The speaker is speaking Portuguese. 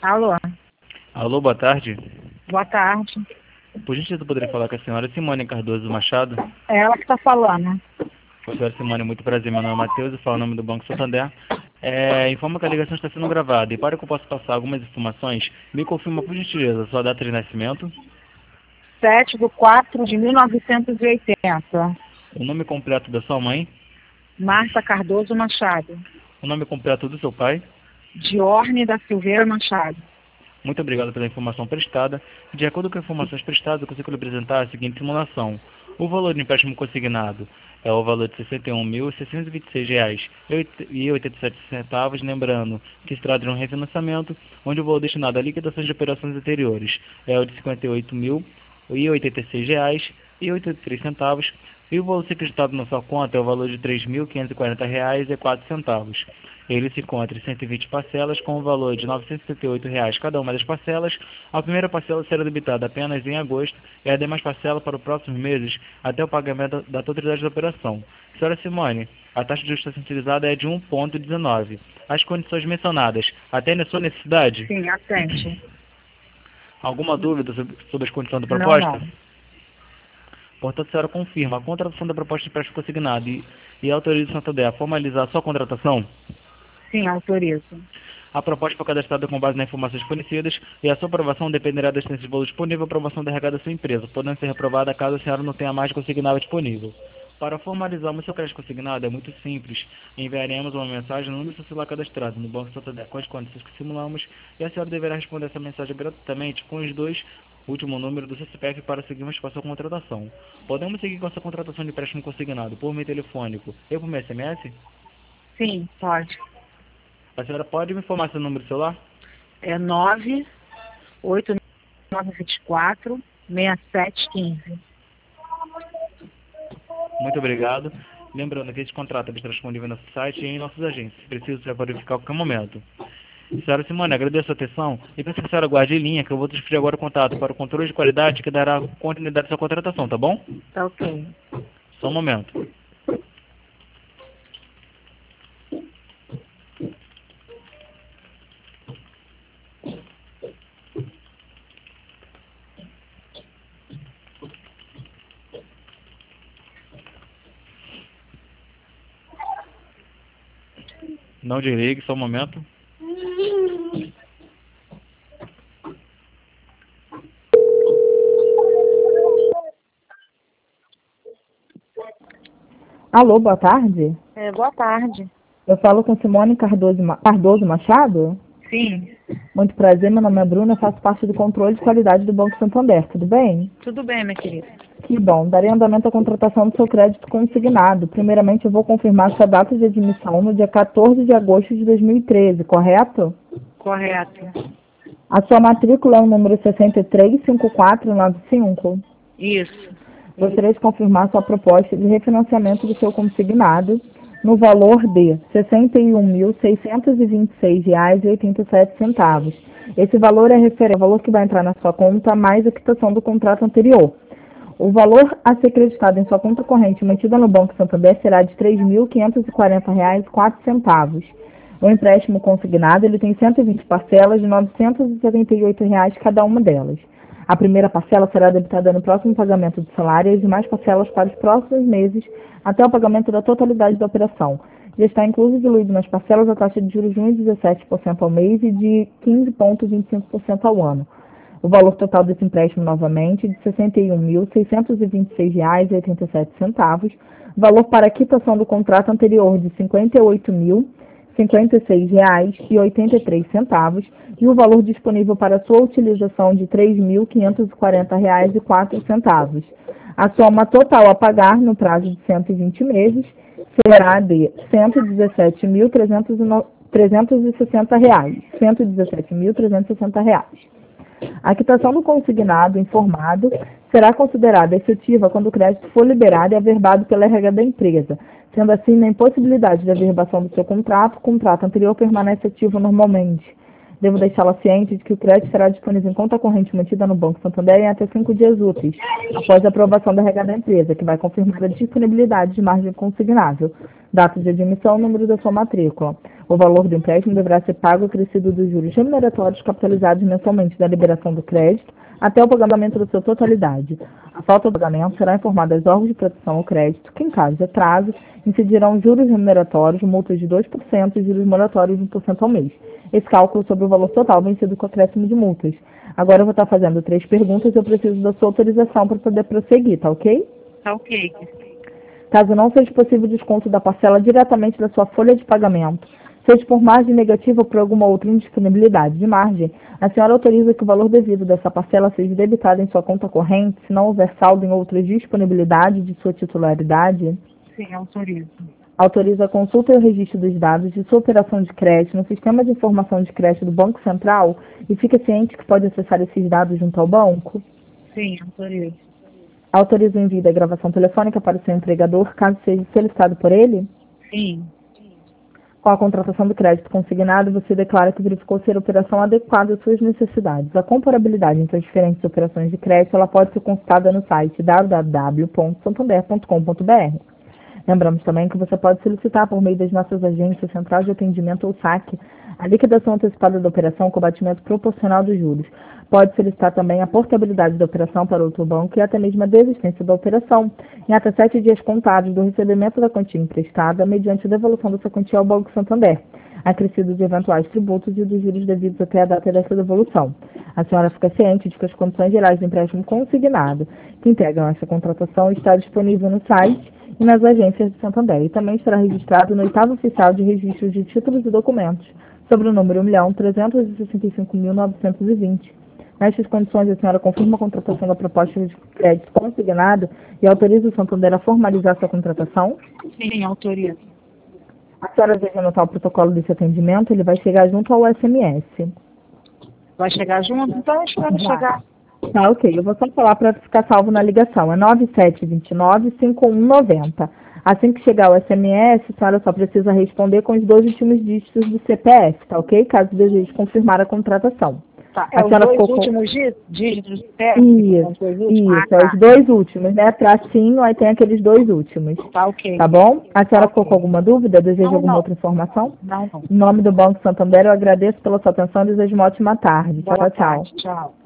Alô, Alô, boa tarde. boa tarde. Por gentileza, eu poderia falar com a senhora Simone Cardoso Machado? É ela que está falando. Senhora Simone, muito prazer. Meu nome é Matheus, eu falo o nome do Banco Santander. Informa que a ligação está sendo gravada e para que eu possa passar algumas informações, me confirma por gentileza sua data de nascimento, 7/4/1980. o nome completo da sua mãe, Marta Cardoso Machado. o nome completo do seu pai. Diorne da Silveira Machado. Muito obrigado pela informação prestada. De acordo com as informações prestadas, eu consigo lhe apresentar a seguinte simulação. O valor do empréstimo consignado é o valor de R$ 61.626,87, lembrando que se trata de um refinanciamento, onde o valor destinado à liquidação de operações anteriores é o de R$ 58.086,83, e o valor secretado na sua conta é o valor de R$ 3.540,04. Ele se encontra em 120 parcelas, com o valor de R$ 968 cada uma das parcelas. A primeira parcela será debitada apenas em agosto e a demais parcela para os próximos meses até o pagamento da totalidade da operação. Senhora Simone, a taxa de juros utilizada é de 1,19. As condições mencionadas atendem a sua necessidade? Sim, atende. Alguma dúvida sobre as condições da Não, proposta? não. Portanto, a senhora confirma a contratação da proposta de empréstimo consignado e autoriza o Santander a formalizar a sua contratação? Sim, autorizo. A proposta foi cadastrada com base nas informações fornecidas e a sua aprovação dependerá da existência de valor disponível e aprovação da RH da sua empresa, podendo ser reprovada caso a senhora não tenha mais consignado disponível. Para formalizarmos seu crédito consignado é muito simples. Enviaremos uma mensagem no número do celular cadastrado no Banco Santander com as condições que simulamos e a senhora deverá responder essa mensagem gratuitamente com os dois últimos números do seu CPF para seguirmos com a sua contratação. Podemos seguir com a sua contratação de empréstimo consignado por meio telefônico e por meio SMS? Sim, pode. A senhora pode me informar seu número de celular? É 98924-6715. Muito obrigado. Lembrando que esse contrato está disponível no nosso site e em nossas agências. Preciso ser verificar a qualquer momento. Senhora Simone, agradeço a atenção e peço que a senhora guarde em linha que eu vou transferir agora o contato para o controle de qualidade que dará continuidade à sua contratação, tá bom? Tá ok. Só um momento. Não desligue, só um momento. Alô, boa tarde. Boa tarde. Eu falo com Simone Cardoso Machado. Sim, Muito prazer, meu nome é Bruna, eu faço parte do controle de qualidade do Banco Santander, tudo bem? tudo bem, minha querida. Que bom, darei andamento à contratação do seu crédito consignado. Primeiramente, eu vou confirmar sua data de admissão no dia 14 de agosto de 2013, correto? Correto. A sua matrícula é o número 635495. Isso. Gostaria de confirmar sua proposta de refinanciamento do seu consignado no valor de R$ 61.626,87. Esse valor é referente ao valor que vai entrar na sua conta mais a quitação do contrato anterior. O valor a ser creditado em sua conta corrente mantida no Banco Santander será de R$ 3.540,04. O empréstimo consignado ele tem 120 parcelas de R$ 978 cada uma delas. A primeira parcela será debitada no próximo pagamento do salário e as demais parcelas para os próximos meses até o pagamento da totalidade da operação. Já está incluso e diluído nas parcelas a taxa de juros de 1,17% ao mês e de 15,25% ao ano. O valor total desse empréstimo, novamente, de R$ 61.626,87. Valor para a quitação do contrato anterior de R$ 58.056,83 e o valor disponível para sua utilização de R$ 3.540,04. A soma total a pagar no prazo de 120 meses será de R$ 117.360. A quitação do consignado informado será considerada efetiva quando o crédito for liberado e averbado pela RH da empresa. Sendo assim, na impossibilidade de averbação do seu contrato, o contrato anterior permanece ativo normalmente. Devo deixá-la ciente de que o crédito será disponível em conta corrente mantida no Banco Santander em até 5 dias úteis, após a aprovação da regra da empresa, que vai confirmar a disponibilidade de margem consignável, data de admissão e número da sua matrícula. O valor do empréstimo deverá ser pago acrescido dos juros remuneratórios capitalizados mensalmente da liberação do crédito até o pagamento da sua totalidade. A falta do pagamento será informada aos órgãos de proteção ao crédito, que, em caso de atraso, incidirão juros remuneratórios, multas de 2% e juros moratórios de 1% ao mês. Esse cálculo sobre o valor total vencido com acréscimo de multas. Agora eu vou estar fazendo 3 perguntas e eu preciso da sua autorização para poder prosseguir, tá ok? Tá ok. Caso não seja possível o desconto da parcela diretamente da sua folha de pagamento, seja por margem negativa ou por alguma outra indisponibilidade de margem, a senhora autoriza que o valor devido dessa parcela seja debitado em sua conta corrente, se não houver saldo em outras disponibilidades de sua titularidade? Sim, autorizo. Autoriza a consulta e o registro dos dados de sua operação de crédito no Sistema de Informação de Crédito do Banco Central e fica ciente que pode acessar esses dados junto ao banco? Sim, autorizo. Autoriza o envio da gravação telefônica para o seu empregador, caso seja solicitado por ele? Sim. Com a contratação do crédito consignado, você declara que verificou ser a operação adequada às suas necessidades. A comparabilidade entre as diferentes operações de crédito ela pode ser consultada no site www.santander.com.br. Lembramos também que você pode solicitar por meio das nossas agências Central de Atendimento ou SAC a liquidação antecipada da operação com o batimento proporcional dos juros. Pode solicitar também a portabilidade da operação para outro banco e até mesmo a desistência da operação em até 7 dias contados do recebimento da quantia emprestada mediante a devolução dessa quantia ao Banco Santander, acrescido de eventuais tributos e dos juros devidos até a data dessa devolução. A senhora fica ciente de que as condições gerais do empréstimo consignado que integram essa contratação está disponível no site e nas agências de Santander, e também estará registrado no 8º Oficial de Registro de Títulos e Documentos, sobre o número 1.365.920. Nestas condições, a senhora confirma a contratação da proposta de crédito consignado e autoriza o Santander a formalizar sua contratação? Sim, autorizo. A senhora deseja anotar o protocolo desse atendimento, ele vai chegar junto ao SMS. Vai chegar junto? Então eu espero chegar. Tá, ok. Eu vou só falar para ficar salvo na ligação. É 9729-5190. Assim que chegar o SMS, a senhora só precisa responder com os 2 últimos dígitos do CPF, tá ok? Caso deseje confirmar a contratação. Tá, A os senhora 2 ficou últimos dígitos do CPF? Isso, é os 2 últimos, né? Tracinho, aí tem aqueles 2 últimos. Tá, ok. Tá bom? A senhora ficou Ok. com alguma dúvida? Deseja Não, alguma não. outra informação? Não. Em nome do Banco Santander, eu agradeço pela sua atenção e desejo uma ótima tarde. Boa Tchau, tchau. tarde. Tchau.